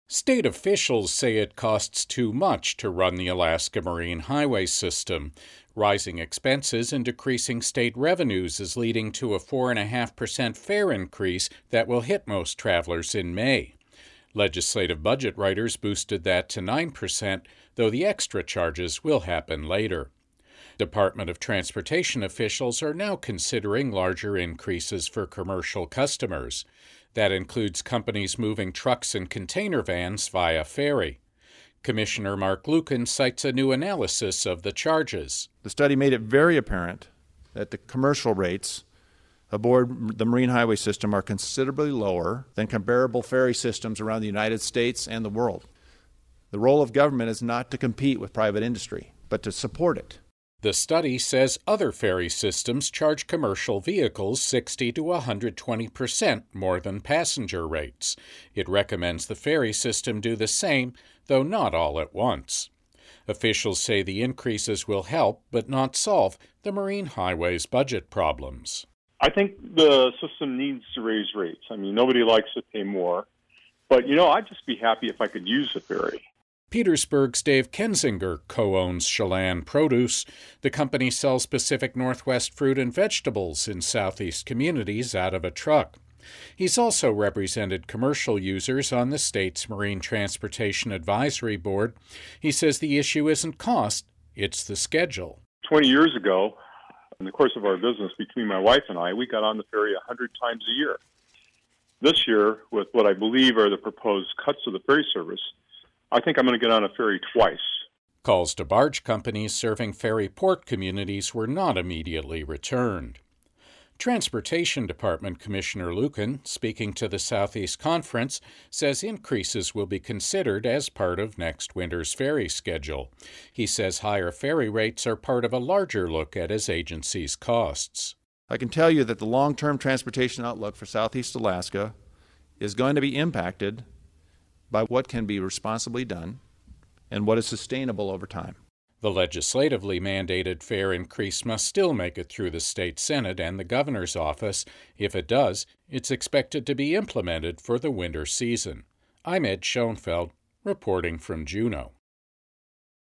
State officials say it costs too much to run the Alaska Marine Highway system. Rising expenses and decreasing state revenues is leading to a 4.5% fare increase that will hit most travelers in May. Legislative budget writers boosted that to 9%, though the extra charges will happen later. Department of Transportation officials are now considering larger increases for commercial customers. That includes companies moving trucks and container vans via ferry. Commissioner Mark Lucan cites a new analysis of the charges. The study made it very apparent that the commercial rates aboard the Marine Highway system are considerably lower than comparable ferry systems around the United States and the world. The role of government is not to compete with private industry, but to support it. The study says other ferry systems charge commercial vehicles 60 to 120% more than passenger rates. It recommends the ferry system do the same, though not all at once. Officials say the increases will help, but not solve, the Marine Highway's budget problems. I think the system needs to raise rates. I mean, nobody likes to pay more. But, I'd just be happy if I could use the ferry. Petersburg's Dave Kensinger co-owns Chelan Produce. The company sells Pacific Northwest fruit and vegetables in southeast communities out of a truck. He's also represented commercial users on the state's Marine Transportation Advisory Board. He says the issue isn't cost, it's the schedule. 20 years ago, in the course of our business, between my wife and I, we got on the ferry 100 times a year. This year, with what I believe are the proposed cuts to the ferry service, I think I'm going to get on a ferry twice. Calls to barge companies serving ferry port communities were not immediately returned. Transportation Department Commissioner Lucan, speaking to the Southeast Conference, says increases will be considered as part of next winter's ferry schedule. He says higher ferry rates are part of a larger look at his agency's costs. I can tell you that the long-term transportation outlook for Southeast Alaska is going to be impacted by what can be responsibly done and what is sustainable over time. The legislatively mandated fare increase must still make it through the state Senate and the governor's office. If it does, it's expected to be implemented for the winter season. I'm Ed Schoenfeld, reporting from Juneau.